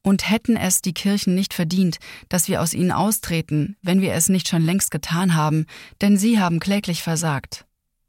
Und hätten es die Kirchen nicht verdient, dass wir aus ihnen austreten, wenn wir es nicht schon längst getan haben, denn sie haben kläglich versagt.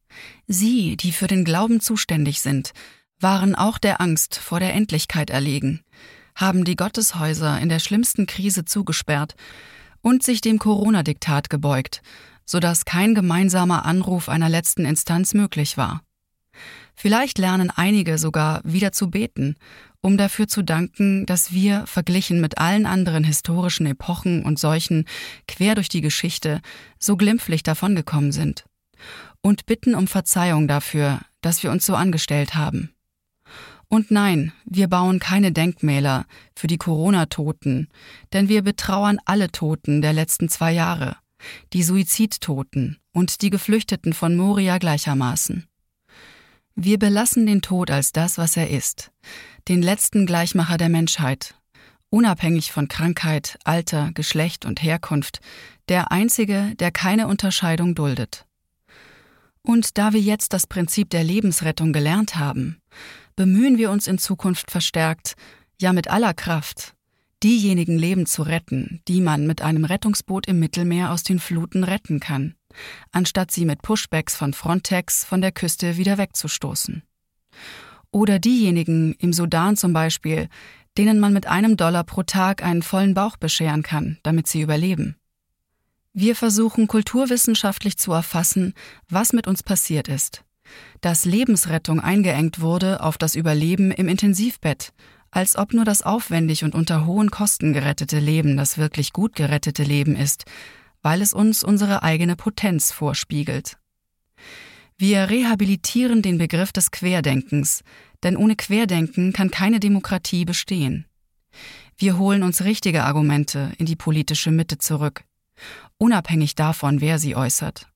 Sie, die für den Glauben zuständig sind, waren auch der Angst vor der Endlichkeit erlegen, haben die Gotteshäuser in der schlimmsten Krise zugesperrt und sich dem Corona-Diktat gebeugt, sodass kein gemeinsamer Anruf einer letzten Instanz möglich war. Vielleicht lernen einige sogar wieder zu beten, um dafür zu danken, dass wir, verglichen mit allen anderen historischen Epochen und Seuchen quer durch die Geschichte, so glimpflich davongekommen sind. Und bitten um Verzeihung dafür, dass wir uns so angestellt haben. Und nein, wir bauen keine Denkmäler für die Corona-Toten, denn wir betrauern alle Toten der letzten 2 Jahre, die Suizidtoten und die Geflüchteten von Moria gleichermaßen. Wir belassen den Tod als das, was er ist, den letzten Gleichmacher der Menschheit, unabhängig von Krankheit, Alter, Geschlecht und Herkunft, der einzige, der keine Unterscheidung duldet. Und da wir jetzt das Prinzip der Lebensrettung gelernt haben, bemühen wir uns in Zukunft verstärkt, ja mit aller Kraft, diejenigen Leben zu retten, die man mit einem Rettungsboot im Mittelmeer aus den Fluten retten kann, anstatt sie mit Pushbacks von Frontex von der Küste wieder wegzustoßen. Oder diejenigen im Sudan zum Beispiel, denen man mit $1 pro Tag einen vollen Bauch bescheren kann, damit sie überleben. Wir versuchen kulturwissenschaftlich zu erfassen, was mit uns passiert ist. Dass Lebensrettung eingeengt wurde auf das Überleben im Intensivbett, als ob nur das aufwendig und unter hohen Kosten gerettete Leben das wirklich gut gerettete Leben ist, weil es uns unsere eigene Potenz vorspiegelt. Wir rehabilitieren den Begriff des Querdenkens, denn ohne Querdenken kann keine Demokratie bestehen. Wir holen uns richtige Argumente in die politische Mitte zurück, unabhängig davon, wer sie äußert.